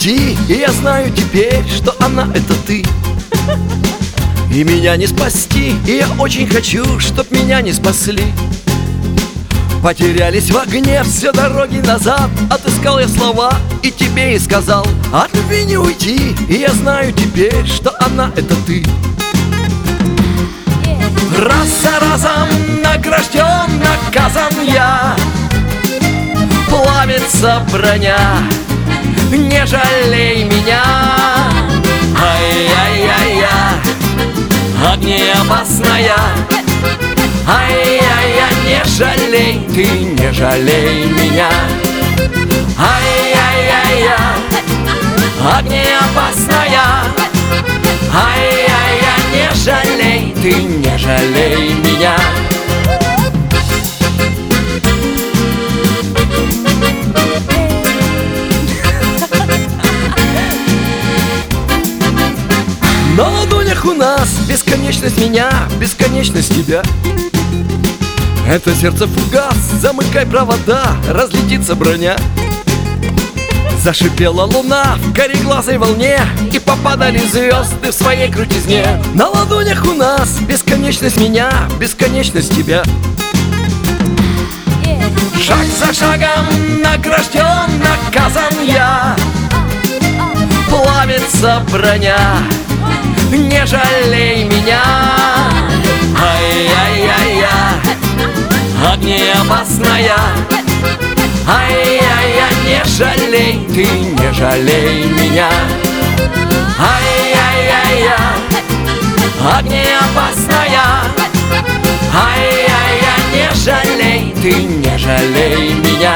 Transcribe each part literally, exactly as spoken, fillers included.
уйти, и я знаю теперь, что она — это ты. И меня не спасти, и я очень хочу, чтоб меня не спасли. Потерялись в огне все дороги назад. Отыскал я слова и тебе и сказал: от любви не уйти, и я знаю теперь, что она — это ты. Раз за разом награжден, наказан я. Плавится броня, не жалей меня. Ай-яй-яй-я, огнеопасная. Ай-яй-я, не жалей, ты не жалей меня. Ай-яй-яй-я, огнеопасная. Ай-яй-я, не жалей, ты не жалей меня. На ладонях у нас бесконечность меня, бесконечность тебя. Это сердце фугас, замыкай провода, разлетится броня. Зашипела луна в кореглазой волне, и попадали звезды в своей крутизне. На ладонях у нас бесконечность меня, бесконечность тебя. Шаг за шагом награжден, наказан я. Плавится броня, не жалей меня. Ай-яй-яй-я, огнеопасная. Ай-яй-я, не жалей, ты не жалей меня. Ай-яй-яй-я, огнеопасная. Ай-яй-я, не жалей, ты не жалей меня.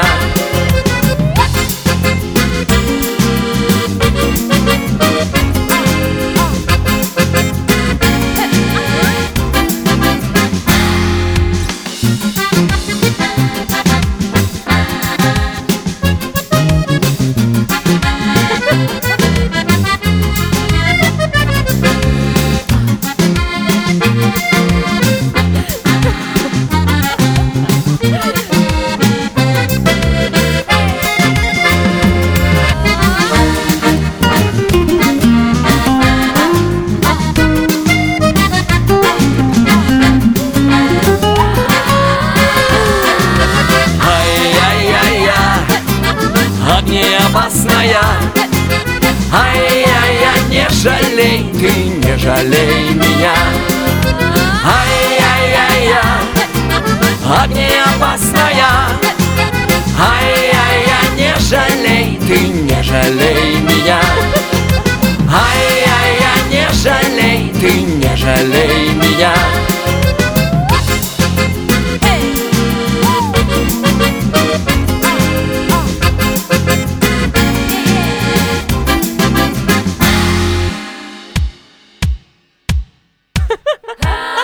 Огнеопасная. Ай-яй-я, не жалей, ты не жалей меня. Ай-яй-яй-я, огнеопасная. Ай-яй-я, не жалей, ты не жалей меня. Ай-яй-я, не жалей, ты не жалей меня. Ah!